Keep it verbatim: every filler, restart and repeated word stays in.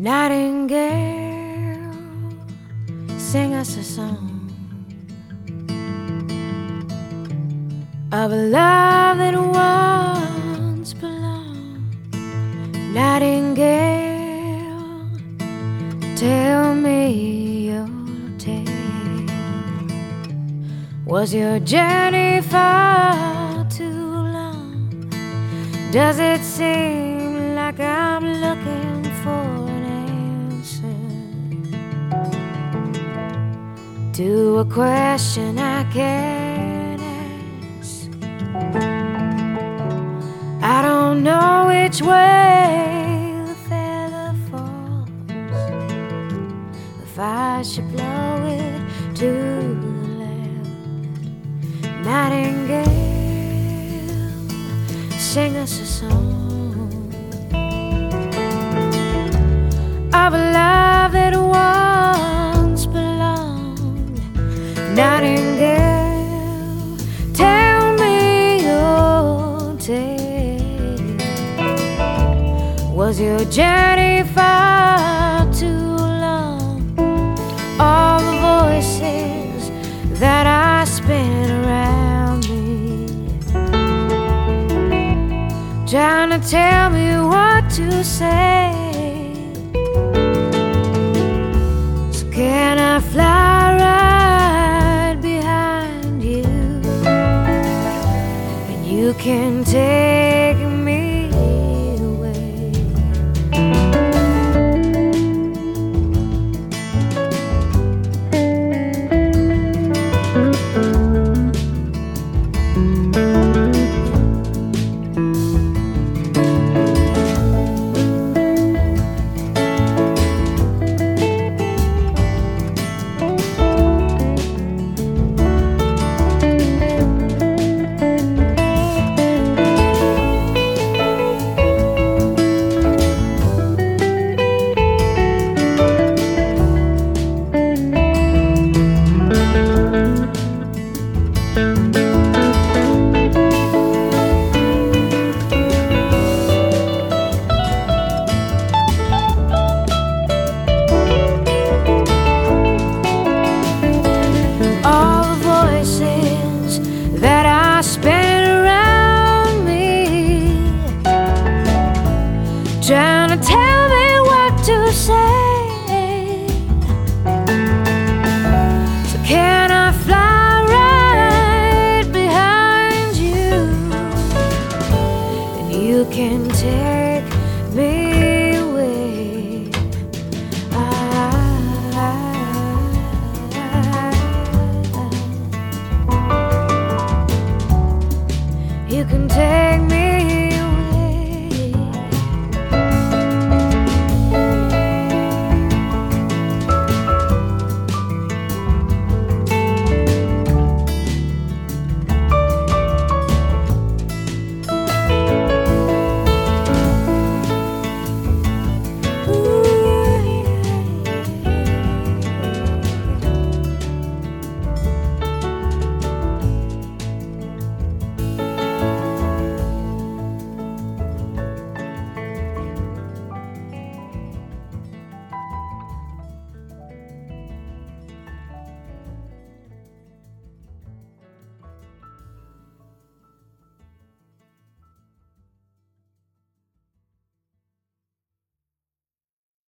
Nightingale, sing us a song of a love that once belonged. Nightingale, tell me your tale. Was your journey far too long? Does it seem like I'm looking for to a question I can't ask? I don't know which way the feather falls, if I should blow it to the left. Nightingale, sing us a song of a love that once belonged. Nightingale, tell me your tale. Was your journey far too long? All the voices that I spin around me, trying to tell me what to say. So can I fly right behind you, and you can take